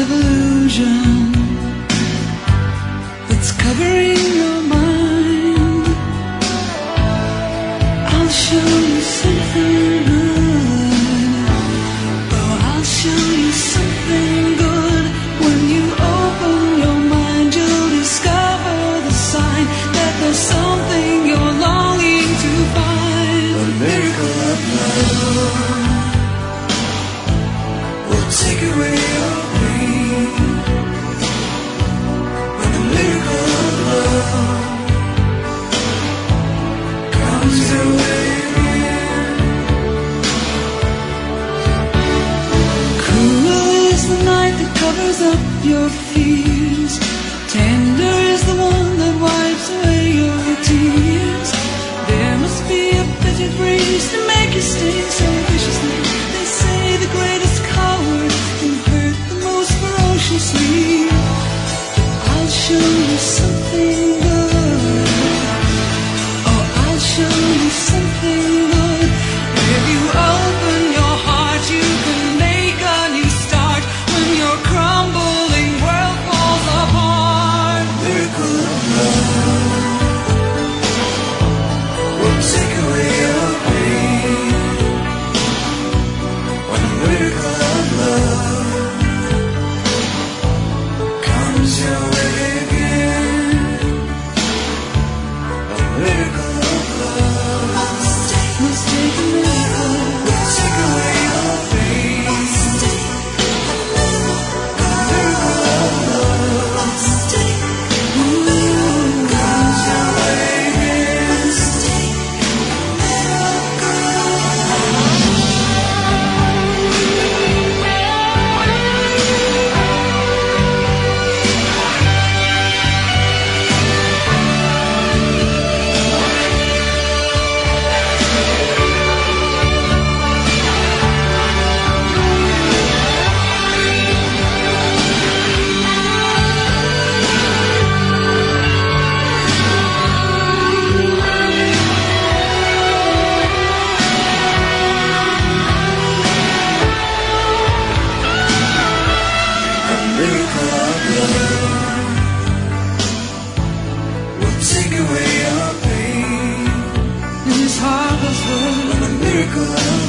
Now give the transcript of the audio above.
of illusion that's covering your mind. I'll show you something good. Oh, I'll show you something good. When you open your mind, you'll discover the sign that there's something you're longing to find. A miracle of love will take away your pain. When the miracle of love comes your way again. Cruel is the night that covers up your fears. Tender is the one that wipes away your tears. There must be a bitter breeze to make you sting so viciously. They say the greatest coward can hurt the most ferociously. I'll show you something good. Oh, I'll show you something good. If you open your heart, you can make a new start. When your crumbling world falls apart, Miracle of love will take away your pain. When the miracle of love comes your way again. A miracle of love must take a miracle. will take away your pain. A miracle of love comes your way again. A miracle of love will take away your pain. In this heartless world, A miracle of